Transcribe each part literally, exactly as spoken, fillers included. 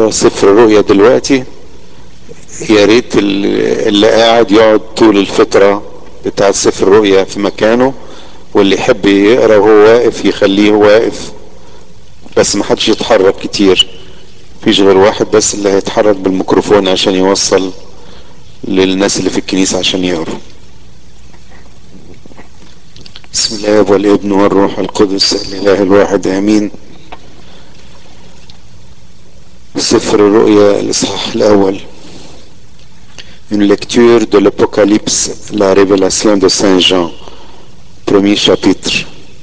نقرا سفر الرؤيا دلوقتي، يا ريت اللي قاعد يقعد طول الفترة بتاعت سفر الرؤيا في مكانه، واللي يحب يقرا وهو واقف يخليه واقف، بس ما حدش يتحرك كتير. مفيش غير واحد بس اللي هيتحرك بالميكروفون عشان يوصل للناس اللي في الكنيسة عشان يقروا. بسم الله والابن والروح القدس الاله الواحد امين. سفر الرؤيا الاصحاح الاول. Une lecture de l'Apocalypse, la révélation de Saint Jean. Premier chapitre.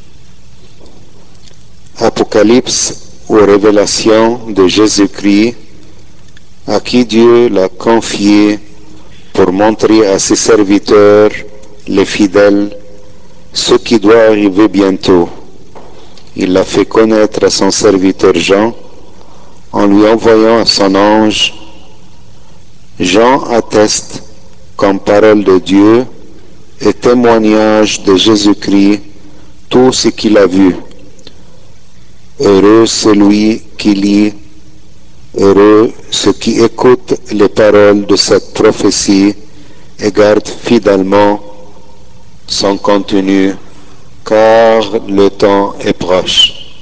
Apocalypse ou révélation de Jésus-Christ, à qui Dieu l'a confié pour montrer à ses serviteurs, les fidèles, ce qui doit arriver bientôt. Il l'a fait connaître à son serviteur Jean en lui envoyant son ange. Jean atteste comme parole de Dieu et témoignage de Jésus-Christ tout ce qu'il a vu. Heureux celui qui lit, heureux ceux qui écoutent les paroles de cette prophétie et gardent fidèlement son contenu, car le temps est proche.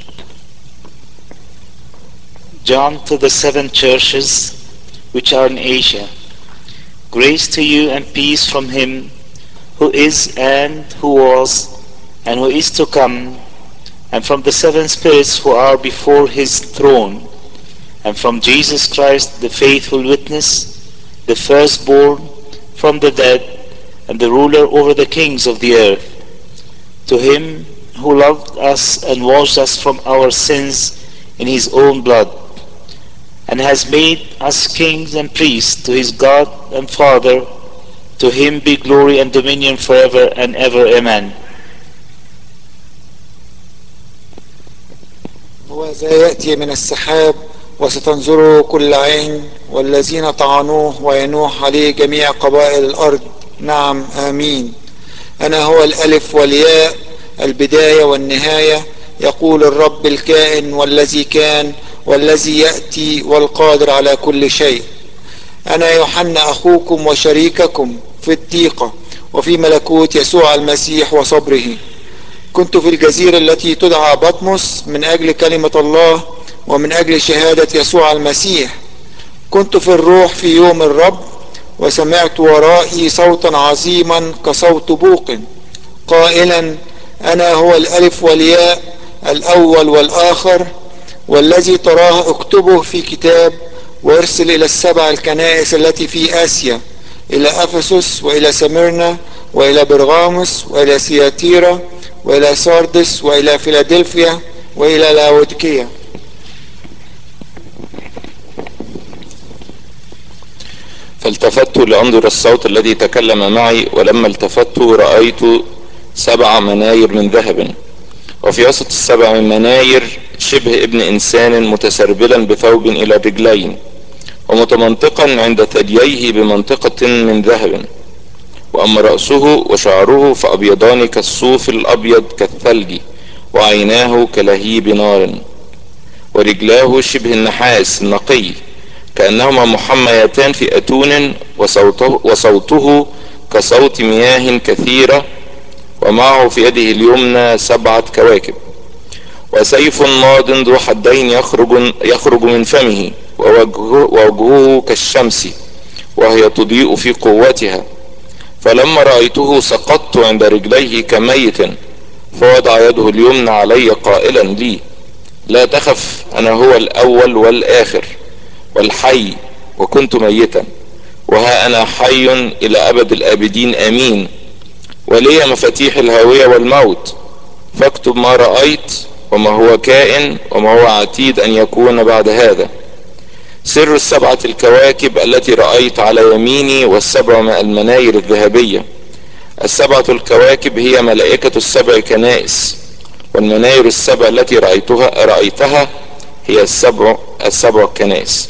John to the seven churches which are in Asia. Grace to you and peace from him who is and who was and who is to come, and from the seven spirits who are before his throne, and from Jesus Christ the faithful witness, the firstborn from the dead, and the ruler over the kings of the earth. To him who loved us and washed us from our sins in his own blood, and has made us kings and priests to his God and Father, to him be glory and dominion forever and ever. Amen. وذا يأتي من السحاب وستنظره كل عين، والذين طعنوه وينوح عليه جميع قبائل الأرض. نعم آمين. أنا هو الألف والياء، البداية والنهاية، يقول الرب الكائن والذي كان والذي يأتي والقادر على كل شيء. أنا يوحنا أخوكم وشريككم في الضيقة وفي ملكوت يسوع المسيح وصبره. كنت في الجزيرة التي تدعى بطمس من أجل كلمة الله ومن أجل شهادة يسوع المسيح. كنت في الروح في يوم الرب، وسمعت ورائي صوتا عظيما كصوت بوق قائلا: أنا هو الألف والياء، الأول والآخر، والذي تراه اكتبه في كتاب وارسل إلى السبع الكنائس التي في آسيا، إلى أفسس وإلى سميرنا وإلى برغاموس وإلى سياتيرا وإلى ساردس وإلى فيلادلفيا وإلى لاوديكيا. فالتفت لأنظر الصوت الذي تكلم معي، ولما التفت رأيت سبع مناير من ذهب، وفي وسط السبع مناير شبه ابن إنسان متسربلا بثوب إلى الرجلين، ومتمنطقا عند ثدييه بمنطقة من ذهب. وأما رأسه وشعره فأبيضان كالصوف الأبيض كالثلج، وعيناه كلهيب نار، ورجلاه شبه النحاس النقي كأنهما محميتان في أتون، وصوته, وصوته كصوت مياه كثيرة، ومعه في يده اليمنى سبعة كواكب، وسيف ناض ذو حدين يخرج, يخرج من فمه، ووجهه, ووجهه كالشمس وهي تضيء في قوتها. فلما رأيته سقطت عند رجليه كميت، فوضع يده اليمنى علي قائلا لي: لا تخف، أنا هو الأول والآخر والحي، وكنت ميتا وها أنا حي إلى أبد الآبدين آمين، ولي مفاتيح الهاوية والموت. فاكتب ما رأيت وما هو كائن وما هو عتيد أن يكون بعد هذا. سر السبعة الكواكب التي رأيت على يميني والسبع المناير الذهبية. السبعة الكواكب هي ملائكة السبع كنائس، والمناير السبع التي رأيتها, رأيتها هي السبع, السبع الكنائس.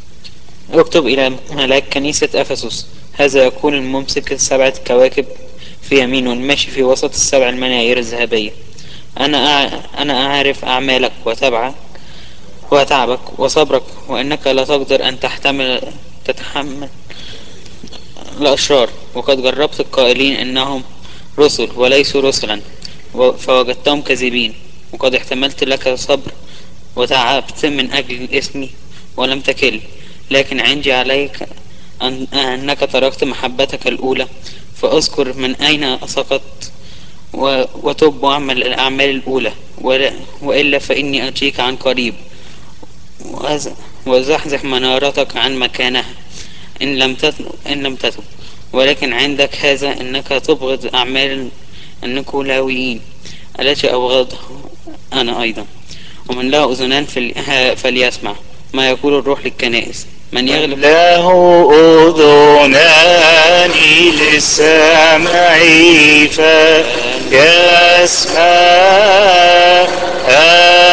اكتب إلى ملاك كنيسة أفسس: هذا يكون الممسك السبعة كواكب في يمين ماشي في وسط السبع المناير الذهبية. أنا أع- أنا أعرف أعمالك وتبعك وتعبك وصبرك، وإنك لا تقدر أن تحتمل تتحمل الأشرار، وقد جربت القائلين إنهم رسل وليسوا رسلا و- فوجدتهم كاذبين، وقد احتملت لك صبر وتعبت من أجل اسمي ولم تكل. لكن عندي عليك أن أنك تركت محبتك الأولى، فأذكر من أين سقطت و- وتب واعمل الأعمال الأولى، ولا- وإلا فإني أتيك عن قريب وأز- وزحزح منارتك عن مكانها إن لم تتب, إن لم تتب. ولكن عندك هذا إنك تبغض أعمال النيكولاويين التي أبغضها أنا أيضا. ومن له أذنان فل- فليسمع ما يقول الروح للكنائس. من يغلب له أذنان للسمع فيسمع.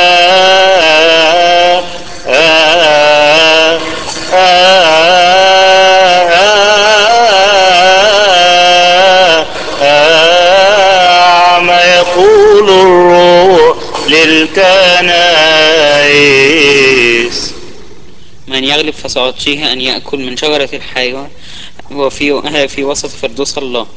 ما يقول الروح للكنائس. من يغلب فسأعطيه أن يأكل من شجرة الحيوة وفي في وسط فردوس الله.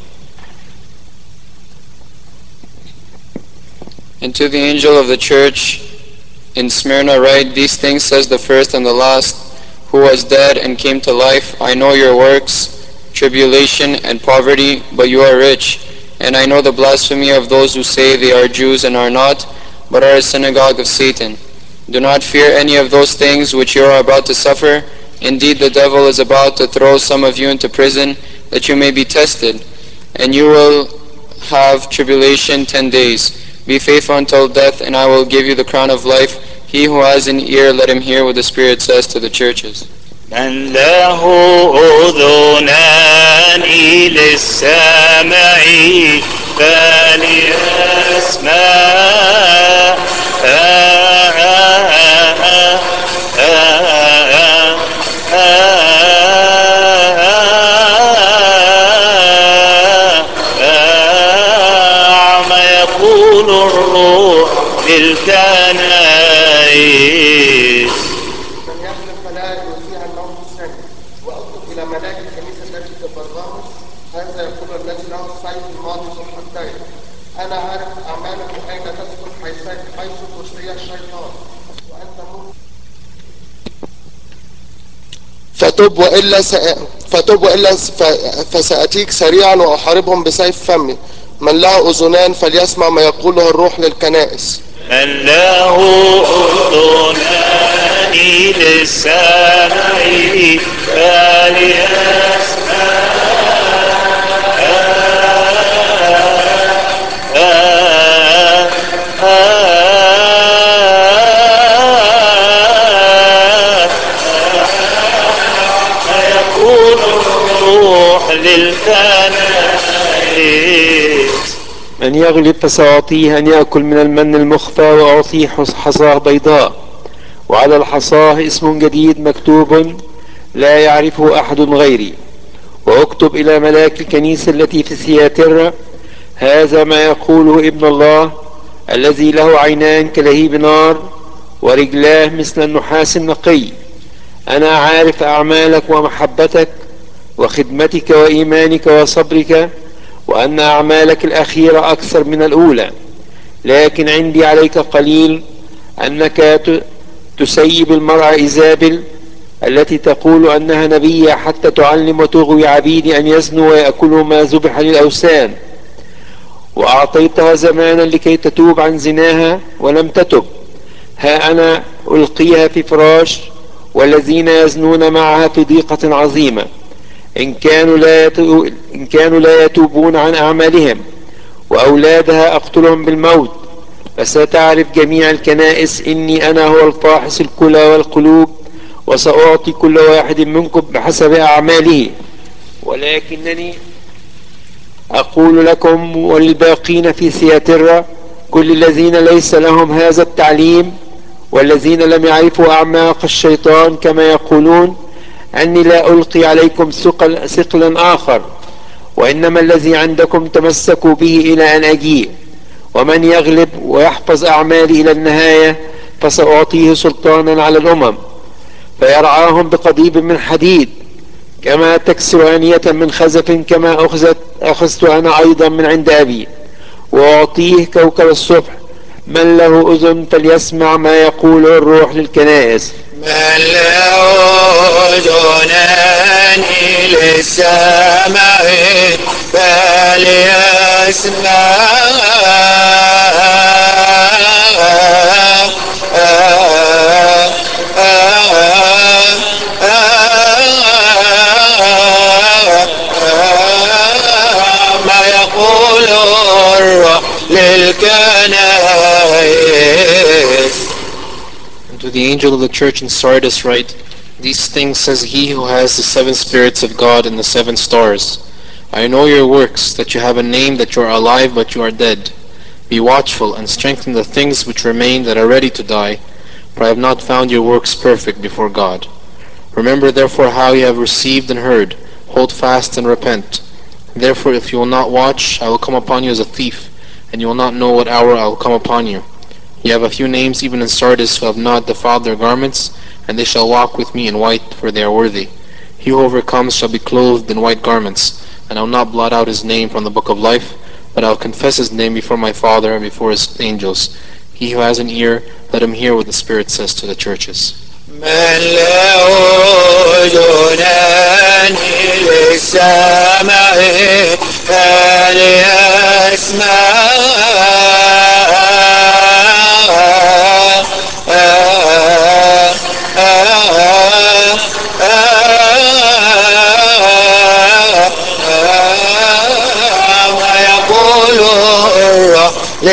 And to the angel of the church in Smyrna write, these things says the first and the last, who was dead and came to life. I know your works, tribulation and poverty, but you are rich. And I know the blasphemy of those who say they are Jews and are not, but are a synagogue of Satan. Do not fear any of those things which you are about to suffer. Indeed, the devil is about to throw some of you into prison, that you may be tested, and you will have tribulation ten days. Be faithful until death, and I will give you the crown of life. He who has an ear, let him hear what the Spirit says to the churches. من له أذنان للسمع فليسمع. ما يقول الروح للكنائس. من يغلب فلا يؤذيها الموت الثاني. واكتب الى ملاك الكنيسه التي في برغاموس، هذا يقول الذي له السيف الماضي ذو الحدين: انا عارف اعمالك اين تسكن، حيث حيث كرسي الشيطان، وانت مؤمن. فتب والا س... فتب والا س... ف... فساتيك سريعا واحاربهم بسيف فمي. من له اذنان فليسمع ما يقوله الروح للكنائس. من له أذنان للسمع فيقول الروح للكنائس. من يغلب فسأعطيه أن يأكل من المن المخفى، وأعطيه حصاه بيضاء، وعلى الحصاه اسم جديد مكتوب لا يعرفه أحد غيري. واكتب إلى ملاك الكنيسة التي في سياترة، هذا ما يقوله ابن الله الذي له عينان كلهيب نار ورجلاه مثل النحاس النقي. أنا عارف أعمالك ومحبتك وخدمتك وإيمانك وصبرك، وأن أعمالك الأخيرة أكثر من الأولى. لكن عندي عليك قليل، أنك تسيب المرأة إيزابل التي تقول أنها نبية، حتى تعلم وتغوي عبيدي أن يزنوا ويأكلوا ما ذبح للأوثان. وأعطيتها زمانا لكي تتوب عن زناها ولم تتب. ها أنا ألقيها في فراش، والذين يزنون معها في ضيقة عظيمة، إن كانوا لا إن كانوا لا يتوبون عن أعمالهم. وأولادها أقتلهم بالموت. فستعرف جميع الكنائس إني أنا هو الفاحص الكلى والقلوب، وسأعطي كل واحد منكم بحسب أعماله. ولكنني أقول لكم وللباقين في ثياترا، كل الذين ليس لهم هذا التعليم والذين لم يعرفوا أعماق الشيطان كما يقولون، أني لا ألقي عليكم ثقل ثقلا آخر، وإنما الذي عندكم تمسكوا به إلى أن أجيء. ومن يغلب ويحفظ أعمالي إلى النهاية فسأعطيه سلطانا على الأمم، فيرعاهم بقضيب من حديد، كما تكسر آنية من خزف كما أخذت أخذت أنا أيضا من عند أبي. وأعطيه كوكب الصبح. من له أذن فليسمع ما يقوله الروح للكنائس. من له أذنان للسمع فليسمع. ما يقول الروح للكنائس. And to the angel of the church in Sardis write, these things says he who has the seven spirits of God and the seven stars. I know your works, that you have a name, that you are alive, but you are dead. Be watchful and strengthen the things which remain that are ready to die, for I have not found your works perfect before God. Remember therefore how you have received and heard. Hold fast and repent. Therefore if you will not watch, I will come upon you as a thief, and you will not know what hour I will come upon you. You have a few names even in Sardis who have not defiled their garments, and they shall walk with me in white, for they are worthy. He who overcomes shall be clothed in white garments, and I will not blot out his name from the book of life, but I will confess his name before my Father and before his angels. He who has an ear, let him hear what the Spirit says to the churches. من له أذنان للسمع فليسمع. ويقول الروح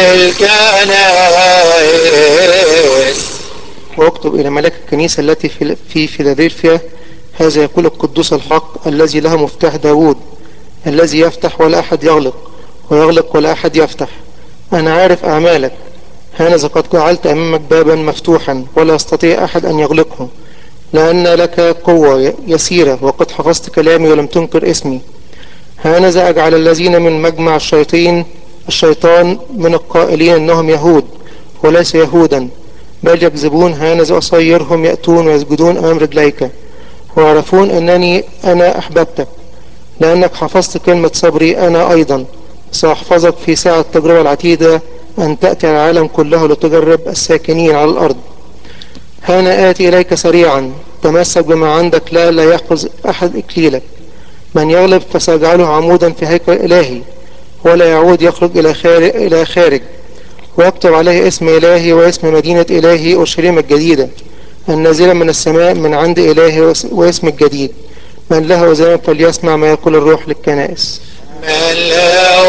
للكنائس. واكتب إلى ملاك الكنيسة التي في في فيلادلفيا، هذا يقول القدوس الحق الذي له مفتاح داود، الذي يفتح ولا أحد يغلق، ويغلق ولا أحد يفتح. أنا عارف أعمالك، هانذا قد جعلت أمامك بابا مفتوحا ولا يستطيع أحد أن يغلقه، لأن لك قوة يسيرة وقد حفظت كلامي ولم تنكر اسمي. هانذا أجعل الذين من مجمع الشياطين الشيطان من القائلين أنهم يهود وليس يهودا بل يكذبون، هانذا أصيرهم يأتون ويسجدون أمام رجليك، ويعرفون أنني أنا أحببتك، لأنك حفظت كلمة صبري. أنا أيضا سأحفظك في ساعة التجربة العتيدة أن تأتي على العالم كله لتجرب الساكنين على الأرض. هانا آتي إليك سريعا، تمسك بما عندك لا لا يأخذ أحد إكليلك. من يغلب فسأجعله عمودا في هيكل إلهي، ولا يعود يخرج إلى خارج, إلى خارج. واكتب عليه اسم إلهي واسم مدينة إلهي أورشليم الجديدة النازلة من السماء من عند إلهي، واسم الجديد. من له أذان فليسمع ما يقول الروح للكنائس. من له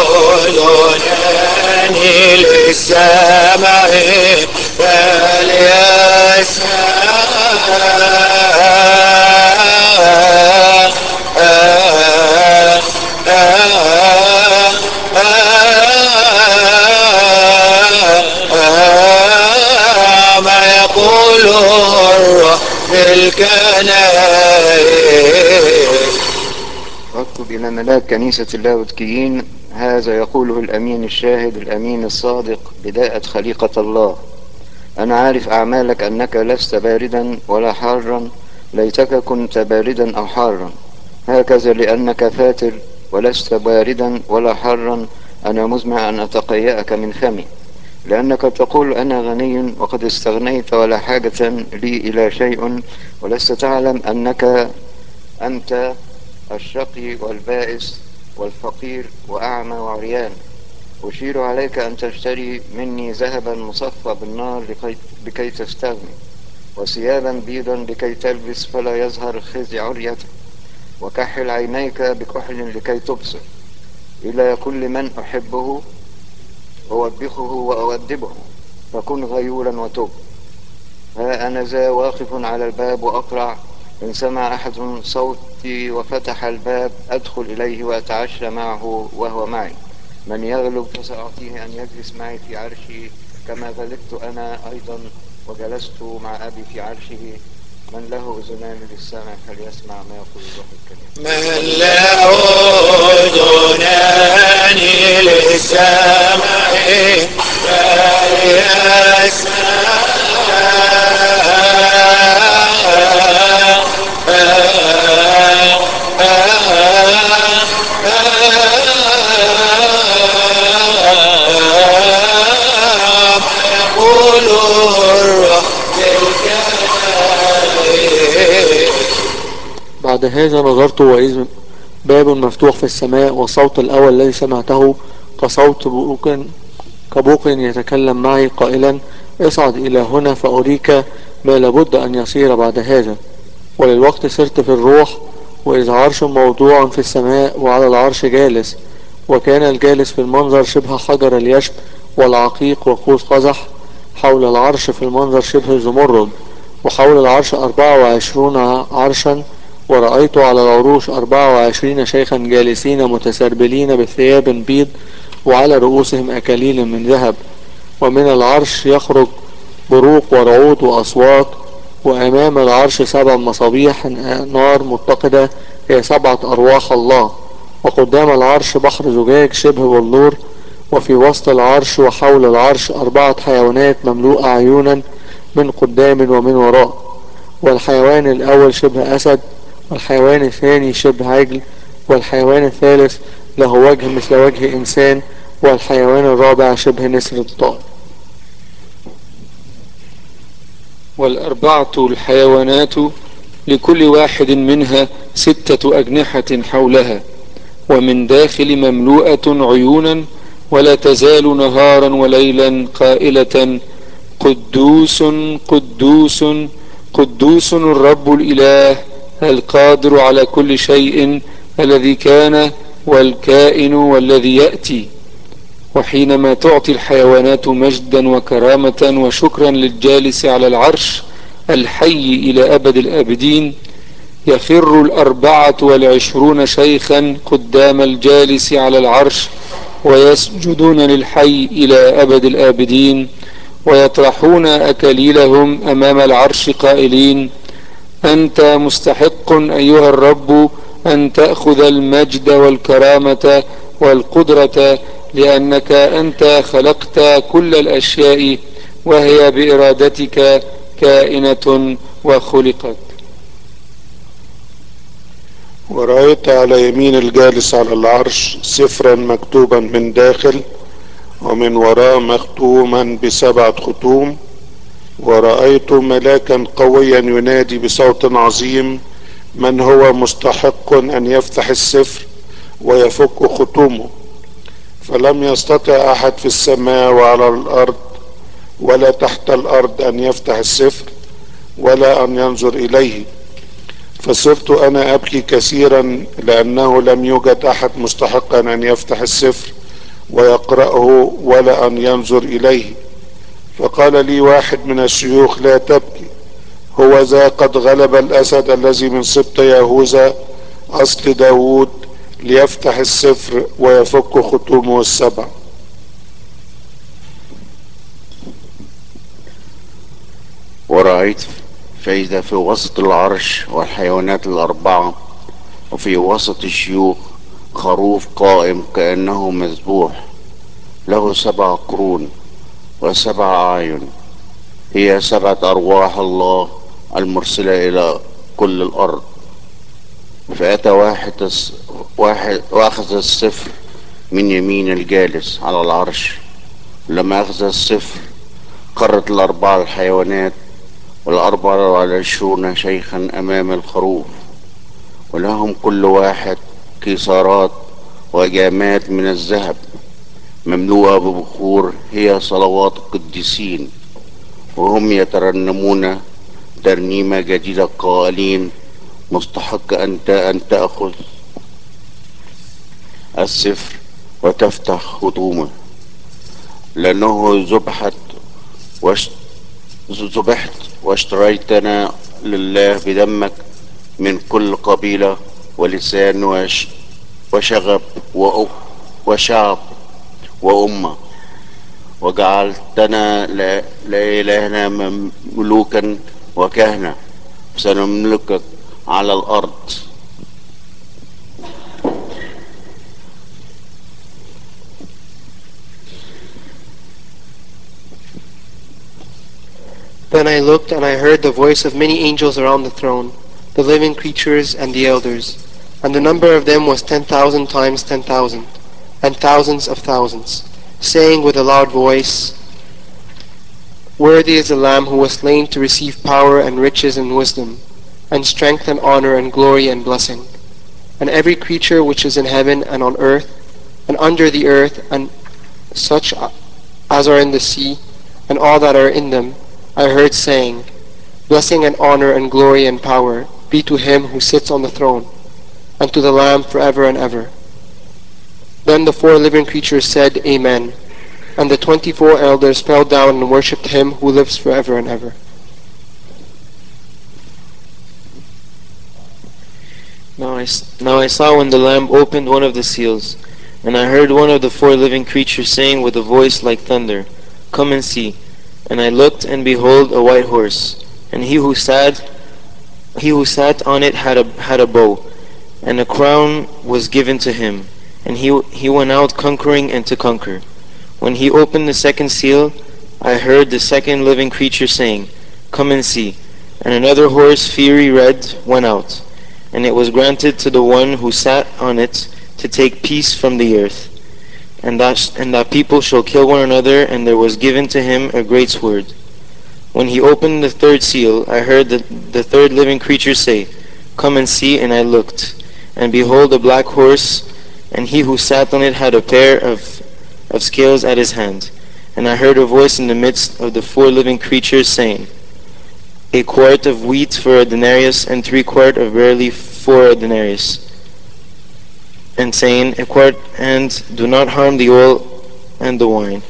أذنان للسمع ما يقول الروح للكنائس. واكتب إلى ملاك كنيسة اللاودكيين، هذا يقوله الأمين الشاهد الأمين الصادق بداءة خليقة الله. أنا عارف أعمالك أنك لست باردا ولا حارا، ليتك كنت باردا أو حارا. هكذا لأنك فاتر ولست باردا ولا حارا، أنا مزمع أن أتقيأك من فمي، لأنك تقول أنا غني وقد استغنيت ولا حاجة لي إلى شيء، ولست تعلم أنك أنت الشقي والبائس والفقير وأعمى وعريان. أشير عليك أن تشتري مني ذهبا مصفى بالنار لكي, لكي تستغني، وثيابا بيضا لكي تلبس فلا يظهر خزي عريتك، وكحل عينيك بكحل لكي تبصر. إلى كل من أحبه أوبخه وأودبه، فكن غيورا وتب. ها أنا ذا واقف على الباب وأقرع، إن سمع أحد صوتي وفتح الباب أدخل إليه وأتعشى معه وهو معي. من يغلب فسأعطيه أن يجلس معي في عرشي كما غلبت أنا أيضا وجلست مع أبي في عرشه. من له أذنان للسمع فليسمع ما يقول الروح الكريم. من له أذنان للسمع يقول الروح بعد هذا نظرت وإذ باب مفتوح في السماء، والصوت الأول الذي سمعته كصوت بوق كبوق يتكلم معي قائلا: اصعد إلى هنا فأريك ما لابد أن يصير بعد هذا. وللوقت سرت في الروح، وإذ عرش موضوع في السماء وعلى العرش جالس، وكان الجالس في المنظر شبه حجر اليشب والعقيق وقوس قزح، حول العرش في المنظر شبه زمرد، وحول العرش أربعة وعشرون عرشا، ورأيت على العروش أربعة وعشرين شيخا جالسين متسربلين بثياب بيض، وعلى رؤوسهم أكاليل من ذهب، ومن العرش يخرج بروق ورعود وأصوات، وأمام العرش سبع مصابيح نار متقدة هي سبعة أرواح الله، وقدام العرش بحر زجاج شبه بلور، وفي وسط العرش وحول العرش أربعة حيوانات مملوءة عيونا من قدام ومن وراء. والحيوان الأول شبه أسد، والحيوان الثاني شبه عجل، والحيوان الثالث له وجه مثل وجه إنسان، والحيوان الرابع شبه نسر الطائر. والأربعة الحيوانات لكل واحد منها ستة أجنحة حولها، ومن داخل مملوءة عيونا، ولا تزال نهارا وليلا قائلة: قدوس قدوس قدوس الرب الإله القادر على كل شيء، الذي كان والكائن والذي يأتي. وحينما تعطي الحيوانات مجدا وكرامة وشكرا للجالس على العرش الحي إلى أبد الآبدين، يخر الأربعة والعشرون شيخا قدام الجالس على العرش ويسجدون للحي إلى أبد الآبدين، ويطرحون أكاليلهم أمام العرش قائلين: أنت مستحق أيها الرب أن تأخذ المجد والكرامة والقدرة، لأنك أنت خلقت كل الأشياء، وهي بإرادتك كائنة وخلقت. ورأيت على يمين الجالس على العرش سفرا مكتوبا من داخل ومن وراء مختوما بسبعة ختوم. ورأيت ملاكا قويا ينادي بصوت عظيم: من هو مستحق أن يفتح السفر ويفك ختومه؟ فلم يستطع أحد في السماء وعلى الأرض ولا تحت الأرض أن يفتح السفر ولا أن ينظر إليه. فصرت أنا أبكي كثيرا، لأنه لم يوجد أحد مستحقا أن يفتح السفر ويقرأه ولا أن ينظر إليه. فقال لي واحد من الشيوخ: لا تبكي، هو ذا قد غلب الأسد الذي من سبط يهوذا أصل داود، ليفتح السفر ويفك ختومه السبع. ورأيت فإذا في وسط العرش والحيوانات الأربعة وفي وسط الشيوخ خروف قائم كأنه مذبوح، له سبع قرون وسبع أعين، هي سبعة أرواح الله المرسلة إلى كل الأرض. فأتى واحد واحد وأخذ السفر من يمين الجالس على العرش. لما أخذ السفر قرت الأربعة الحيوانات والأربعة والعشرون شيخا أمام الخروف، ولهم كل واحد كيسارات وجامات من الذهب مملوءة ببخور، هي صلوات القديسين، وهم يترنمون ترنيمة جديدة قائلين: مستحق أنت أن تأخذ السفر وتفتح ختومه، لأنه ذبحت واشت... ذبحت واشتريتنا لله بدمك من كل قبيلة ولسان وش... وشغب و... وشعب وأمة، وجعلتنا لا... لإلهنا ملوكا وكهنة، سنملكك على الأرض. Then I looked and I heard the voice of many angels around the throne, the living creatures and the elders, and the number of them was ten thousand times ten thousand, and thousands of thousands, saying with a loud voice, Worthy is the Lamb who was slain to receive power and riches and wisdom, and strength and honor and glory and blessing. And every creature which is in heaven and on earth and under the earth, and such as are in the sea, and all that are in them, I heard saying, Blessing and honor and glory and power be to him who sits on the throne, and to the Lamb forever and ever. Then the four living creatures said, Amen. And the twenty-four elders fell down and worshipped him who lives forever and ever. Now I, now I saw when the Lamb opened one of the seals, and I heard one of the four living creatures saying with a voice like thunder, Come and see. And I looked, and behold, a white horse, and he who sat, he who sat on it had a had a bow, and a crown was given to him, and he he went out conquering and to conquer. When he opened the second seal, I heard the second living creature saying, Come and see. And another horse, fiery red, went out, and it was granted to the one who sat on it to take peace from the earth, and that, and that people shall kill one another, and there was given to him a great sword. When he opened the third seal, I heard the, the third living creature say, Come and see, and I looked, and behold a black horse, and he who sat on it had a pair of, of scales at his hand. And I heard a voice in the midst of the four living creatures saying, A quart of wheat for a denarius, and three quart of barley for a denarius. And saying, A quart, and do not harm the oil and the wine.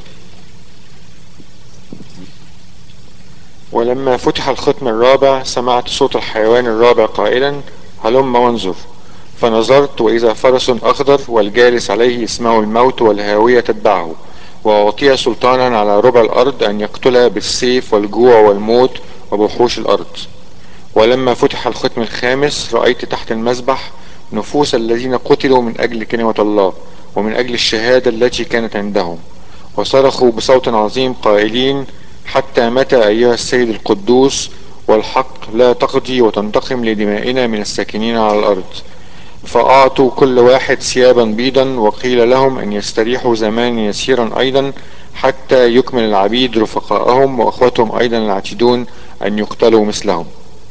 ولما فتح الختم الرابع سمعت صوت الحيوان الرابع قائلا هلم وانظر فنظرت وإذا فرس أخضر والجالس عليه اسمه الموت والهاوية تتبعه وأعطي سلطانا على ربع الأرض أن يقتل بالسيف والجوع والموت وبوحوش الأرض. ولما فتح الختم الخامس رأيت تحت المذبح نفوس الذين قتلوا من أجل كلمة الله ومن أجل الشهادة التي كانت عندهم وصرخوا بصوت عظيم قائلين حتى متى أيها السيد القدوس والحق لا تقضي وتنتقم لدمائنا من الساكنين على الأرض. فأعطوا كل واحد ثيابا بيضا وقيل لهم أن يستريحوا زمانا يسيرا أيضا حتى يكمل العبيد رفقائهم وأخوتهم أيضا العتيدون أن يقتلوا مثلهم.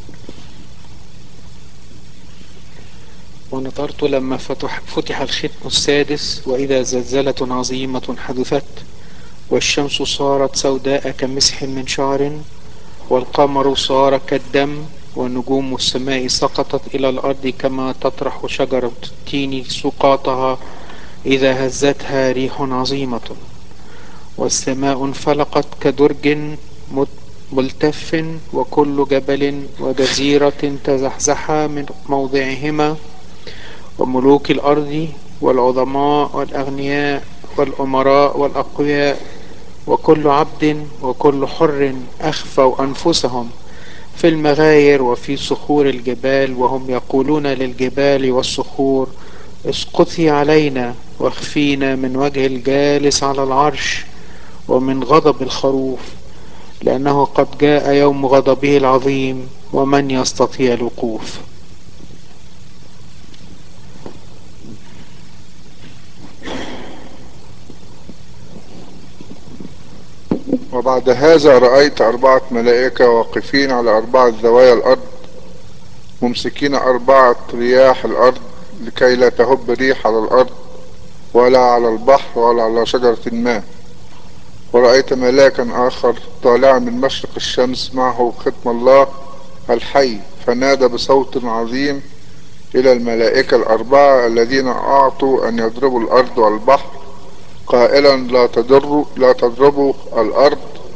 ونظرت لما فتح, فتح الختم السادس وإذا زلزلة عظيمة حدثت والشمس صارت سوداء كمسح من شعر والقمر صار كالدم ونجوم السماء سقطت إلى الأرض كما تطرح شجرة التين سقاطها إذا هزتها ريح عظيمة والسماء انفلقت كدرج ملتف وكل جبل وجزيرة تزحزحا من موضعهما وملوك الأرض والعظماء والأغنياء والأمراء والأقوياء وكل عبد وكل حر أخفوا أنفسهم في المغاير وفي صخور الجبال وهم يقولون للجبال والصخور اسقطي علينا واخفينا من وجه الجالس على العرش ومن غضب الخروف لأنه قد جاء يوم غضبه العظيم ومن يستطيع الوقوف. وبعد هذا رأيت أربعة ملائكة واقفين على أربعة زوايا الأرض ممسكين أربعة رياح الأرض لكي لا تهب ريح على الأرض ولا على البحر ولا على شجرة ما. ورأيت ملاكا آخر طالعا من مشرق الشمس معه ختم الله الحي فنادى بصوت عظيم إلى الملائكة الأربعة الذين أعطوا أن يضربوا الأرض والبحر قائلا لا تضروا لا تضربوا الأرض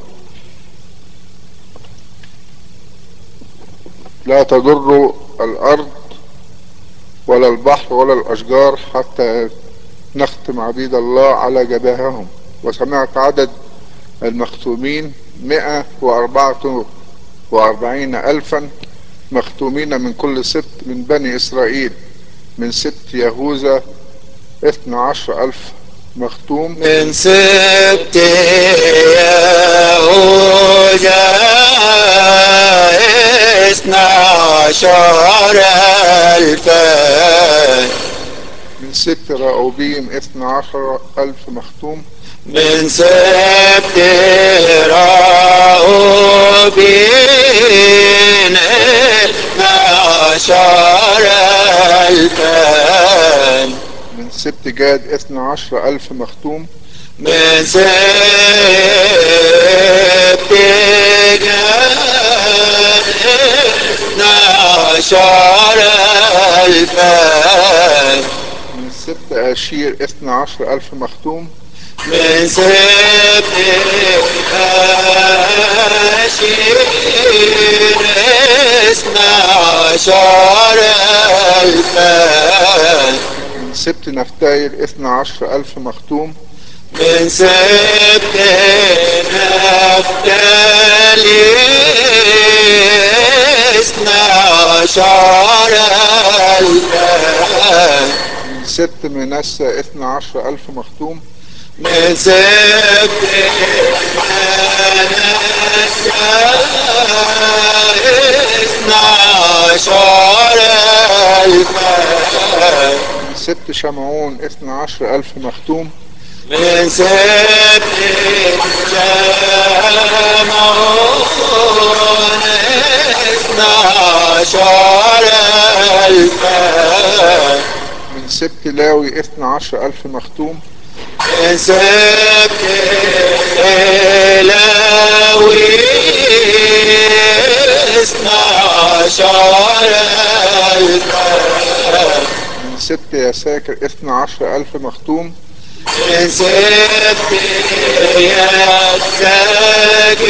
لا تضروا الأرض ولا البحر ولا الأشجار حتى نختم عبيد الله على جباههم. وسمعت عدد المختومين مئة وأربعة وأربعين ألفا مختومين من كل سبط من بني إسرائيل من سبط يهوذا اثنى عشر ألف مختوم من سبط يهوذا اثنا عشر ألفا. من سبط راؤوبيم اثنا عشر ألف مختوم. من سبط راؤوبين اثنا عشر ألفا. من سبط جاد اثنا عشر ألف مختوم. من سبط جاد اثنا عشر ألفا. من سبط آشير اثنا عشر ألف مختوم. من سبط آشير اثنا عشر ألفا. من سبط نفتايل اثنا عشر ألف مختوم. من سبط نفتالي اثنا عشر ألفا. من سبط منسى اثنا عشر ألف مختوم. من سبط منسى اثنا عشر ألفا. من سبط شمعون اثنا عشر ألف مختوم. من سبط شمعون اثنا عشر ألفا. من سبط لاوي اثنا عشر ألف مختوم. من سبط لاوي اثنا عشر ألفا. من سبط يساكر اثنا عشر ألف مختوم. من سبط يساكر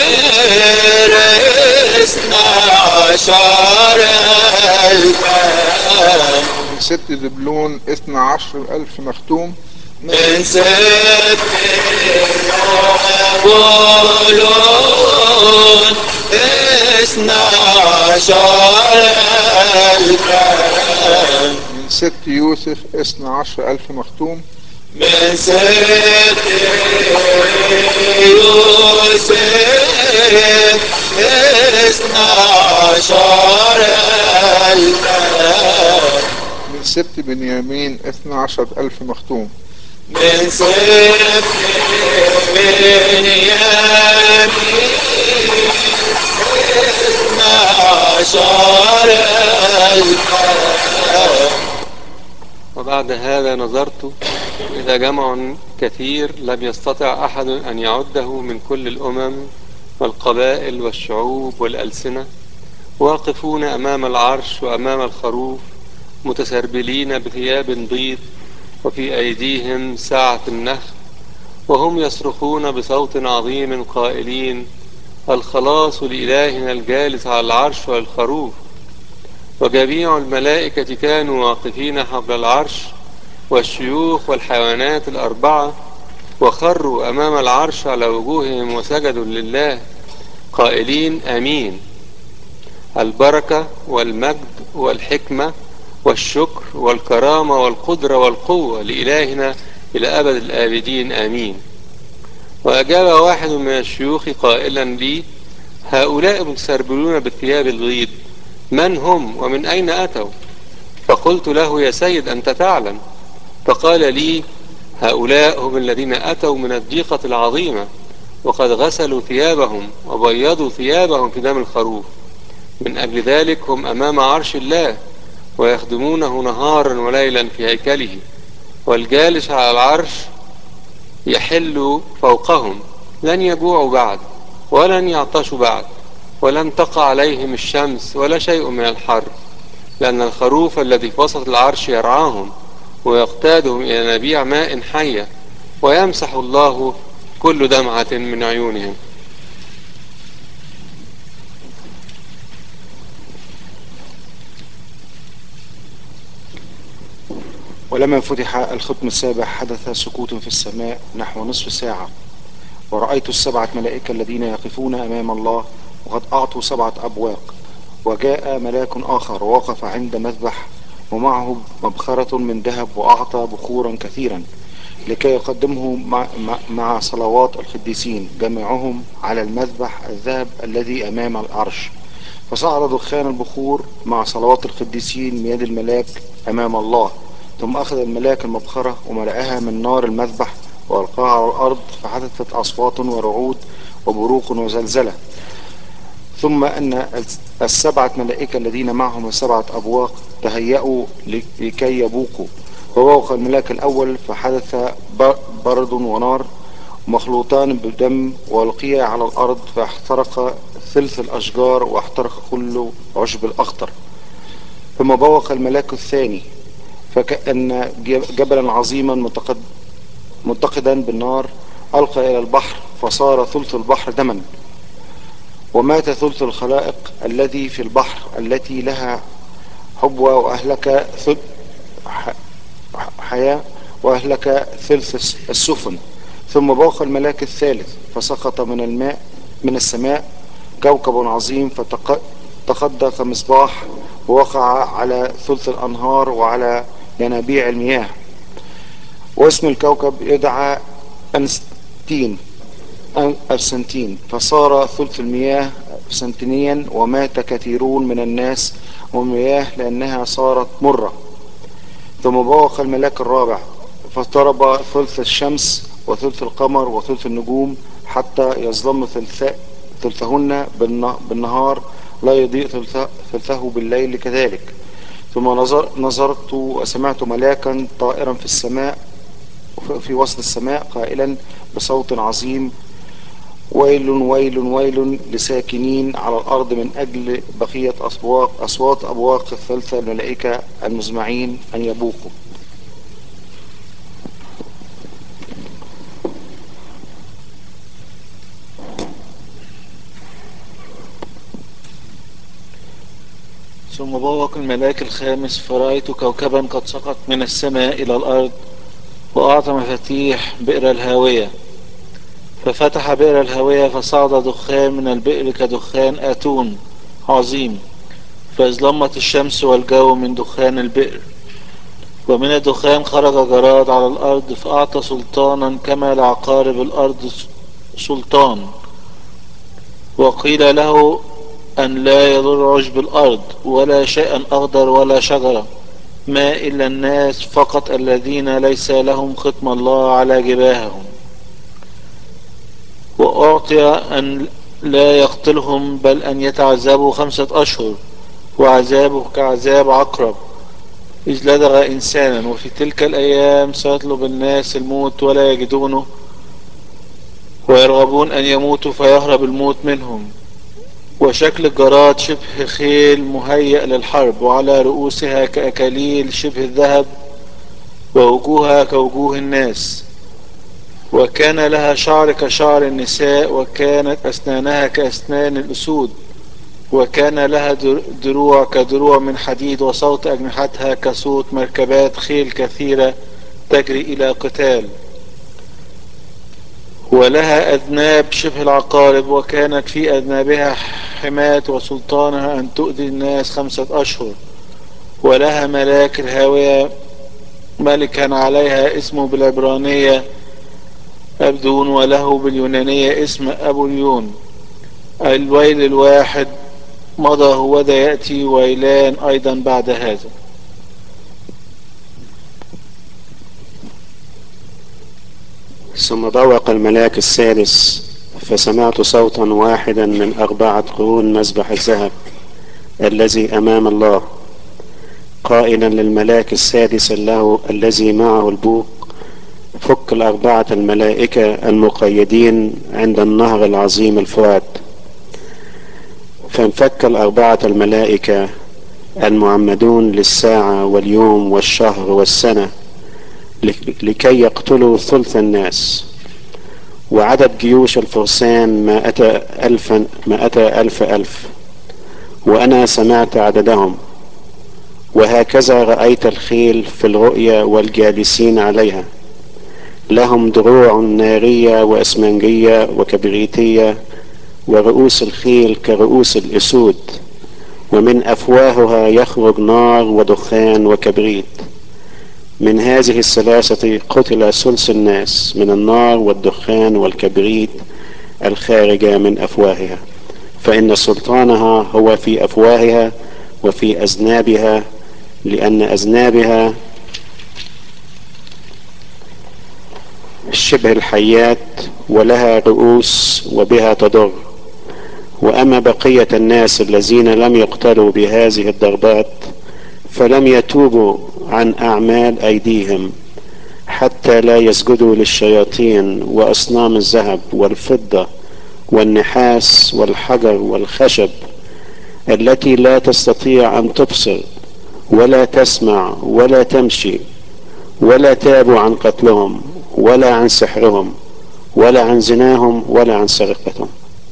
اثنا عشر ألفا. من سبط زبلون اثنا عشر ألف مختوم. من سبط زبلون اثنا عشر ألفا. من سبط يوسف اثنا عشر ألف مختوم. من سبط يوسف اثنا عشر ألفا. من سبط بنيامين اثنا عشر ألف مختوم. من سبط بنيامين اثنا عشر ألفا. وبعد هذا نظرت إذا جمع كثير لم يستطع أحد أن يعده من كل الأمم والقبائل والشعوب والألسنة واقفون أمام العرش وأمام الخروف متسربلين بثياب بيض وفي أيديهم ساعة النخل وهم يصرخون بصوت عظيم قائلين الخلاص لإلهنا الجالس على العرش والخروف. وجميع الملائكة كانوا واقفين حول العرش والشيوخ والحيوانات الأربعة وخروا أمام العرش على وجوههم وسجدوا لله قائلين آمين. البركة والمجد والحكمة والشكر والكرامة والقدرة والقوة لإلهنا إلى أبد الآبدين آمين. وأجاب واحد من الشيوخ قائلا لي هؤلاء متسربلون بالثياب البيض من هم ومن أين أتوا؟ فقلت له يا سيد أنت تعلم. فقال لي هؤلاء هم الذين أتوا من الضيقة العظيمة وقد غسلوا ثيابهم وبيضوا ثيابهم في دم الخروف. من أجل ذلك هم أمام عرش الله ويخدمونه نهارا وليلا في هيكله والجالس على العرش يحل فوقهم. لن يجوعوا بعد ولن يعطشوا بعد ولن تقع عليهم الشمس ولا شيء من الحر لأن الخروف الذي في وسط العرش يرعاهم ويقتادهم إلى نبيع ماء حية ويمسح الله كل دمعة من عيونهم. ولما فتح الختم السابع حدث سكوت في السماء نحو نصف ساعة ورأيت السبعة ملائكة الذين يقفون أمام الله وقد أعطوا سبعة أبواق. وجاء ملاك آخر ووقف عند مذبح ومعه مبخرة من ذهب وأعطى بخورا كثيرا لكي يقدمه مع, مع صلوات القديسين جميعهم على المذبح الذهب الذي أمام العرش. فصعد دخان البخور مع صلوات القديسين من يد الملاك أمام الله. ثم أخذ الملاك المبخرة وملأها من نار المذبح وألقاها على الأرض، فحدثت أصوات ورعود وبروق وزلزلة. ثم أن السبعة ملائكة الذين معهم السبعة أبواق تهيأوا لكي يبوقوا، فوقع الملاك الأول فحدث برد ونار مخلوطان بدم وألقيا على الأرض، فاحترق ثلث الأشجار واحترق كل عشب الأخضر. ثم بوق الملاك الثاني فكأن جبلا عظيما متقدا بالنار ألقى إلى البحر، فصار ثلث البحر دما، ومات ثلث الخلائق الذي في البحر التي لها حبوة، وأهلك حياة وأهلك ثلث السفن. ثم بوق الملاك الثالث فسقط من الماء من السماء كوكب عظيم فتقدى كمصباح، ووقع على ثلث الأنهار وعلى ينابيع المياه. واسم الكوكب يدعى أنستين أرسنتين، فصار ثلث المياه سنتينيا، ومات كثيرون من الناس والمياه لأنها صارت مرة. ثم بوق الملاك الرابع فاضطرب ثلث الشمس وثلث القمر وثلث النجوم حتى يظلم ثلثهن بالنهار لا يضيء ثلثه بالليل كذلك. ثم نظر نظرت وسمعت ملاكا طائرا في السماء في وسط السماء قائلا بصوت عظيم: ويل ويل ويل لساكنين على الأرض من أجل بقية أصوات, أصوات أبواق الثالثة الملائكة المزمعين أن يبوقوا. ثم بوق الملاك الخامس فرأيت كوكبا قد سقط من السماء إلى الأرض، وأعطى مفاتيح بئر الهاوية، ففتح بئر الهاوية فصعد دخان من البئر كدخان آتون عظيم، فأظلمت الشمس والجو من دخان البئر. ومن الدخان خرج جراد على الأرض، فأعطى سلطانا كما لعقارب الأرض سلطان، وقيل له أن لا يضر عشب الأرض ولا شيئا أخضر ولا شجرة ما إلا الناس فقط الذين ليس لهم ختم الله على جباههم. وأعطي أن لا يقتلهم بل أن يتعذبوا خمسة أشهر، وعذابه كعذاب عقرب إذ لدغ إنسانا. وفي تلك الأيام سيطلب الناس الموت ولا يجدونه، ويرغبون أن يموتوا فيهرب الموت منهم. وشكل الجراد شبه خيل مهيأ للحرب، وعلى رؤوسها كأكاليل شبه الذهب، ووجوهها كوجوه الناس، وكان لها شعر كشعر النساء، وكانت أسنانها كأسنان الأسود، وكان لها دروع كدروع من حديد، وصوت أجنحتها كصوت مركبات خيل كثيرة تجري إلى قتال. ولها أذناب شبه العقارب، وكانت في أذنابها حماة، وسلطانها أن تؤذي الناس خمسة أشهر. ولها ملاك الهاوية ملكا عليها اسمه بالعبرانية أبدون، وله باليونانية اسم أبوليون. الويل الواحد مضى هو ذا يأتي ويلان أيضا بعد هذا. ثم بوق الملاك السادس فسمعت صوتا واحدا من أربعة قرون مذبح الذهب الذي أمام الله قائلا للملاك السادس له الذي معه البوق: فك الأربعة الملائكة المقيدين عند النهر العظيم الفرات. فانفك الأربعة الملائكة المعمدون للساعة واليوم والشهر والسنة لكي يقتلوا ثلث الناس. وعدد جيوش الفرسان مائة ألف مائة ألف ألف، وأنا سمعت عددهم. وهكذا رأيت الخيل في الرؤيا والجالسين عليها، لهم دروع نارية وإسمنجية وكبريتية، ورؤوس الخيل كرؤوس الأسود، ومن أفواهها يخرج نار ودخان وكبريت. من هذه الثلاثة قتل ثلث الناس من النار والدخان والكبريت الخارجة من أفواهها. فإن سلطانها هو في أفواهها وفي أذنابها، لأن أذنابها شبه الحيات ولها رؤوس وبها تضر. وأما بقية الناس الذين لم يقتلوا بهذه الضربات فلم يتوبوا عن أعمال أيديهم حتى لا يسجدوا للشياطين وأصنام الذهب والفضة والنحاس والحجر والخشب التي لا تستطيع أن تبصر ولا تسمع ولا تمشي، ولا تابوا عن قتلهم ولا عن سحرهم ولا عن زناهم ولا عن سرقتهم.